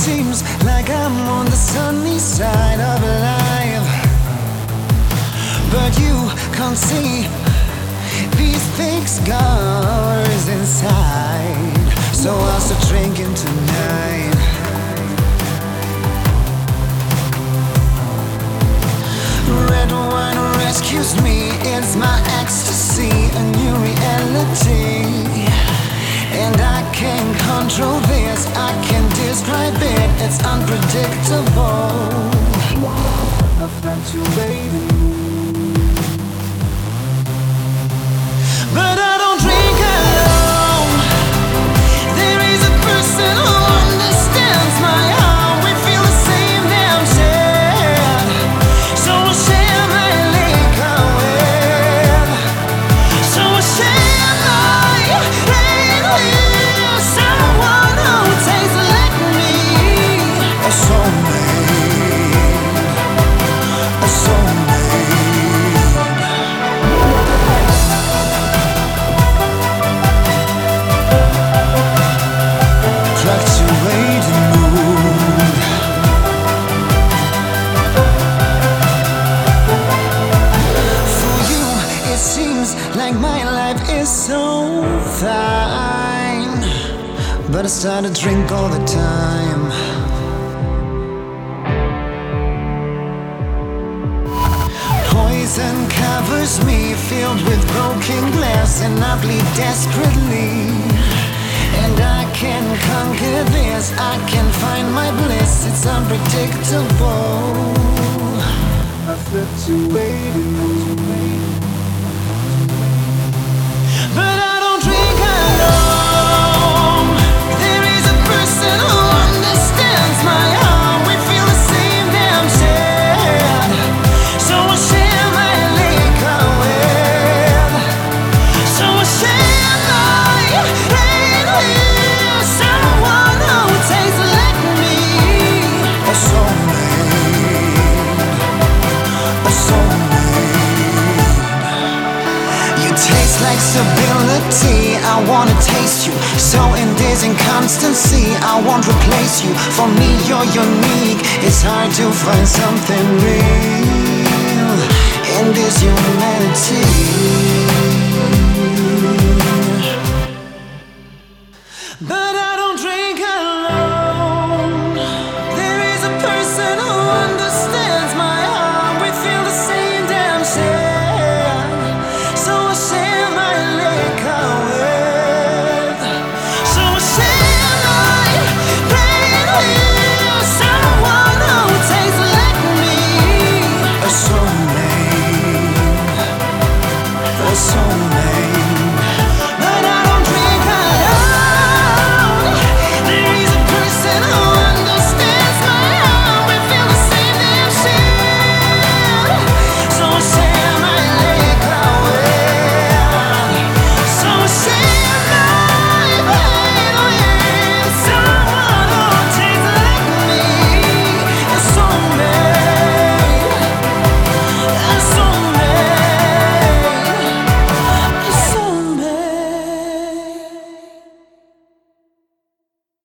seems like I'm on the sunny side of life, but you can't see these fake scars inside. So I'll start drinking tonight. Red wine rescues me, it's my ecstasy, a new reality. And I can't control this, I can't describe it, it's unpredictable. I've got you waiting, but I don't drink alone. There is a person who understands my heart. We feel the same damn shit, so I'll share my liquor with, so I'll share my hate with someone who tastes like me. A soulmate, a soulmate. Fluctuating mood. For you, it seems like my life is so fine, but I start to drink all the time. Poison covers me, filled with broken glass, and I bleed desperately. And I can conquer this, I can find my bliss, it's unpredictable. I've left you waiting, but I don't drink alone. There is a person who understands my heart. We feel the same damn shit, so I'll share my liquor with, so I'll share my hate with someone who tastes like me. A soulmate, a soulmate. You taste like stability, I wanna taste you. So in this inconstancy, I won't replace you. For me, you're unique, it's hard to find something real in this humanity.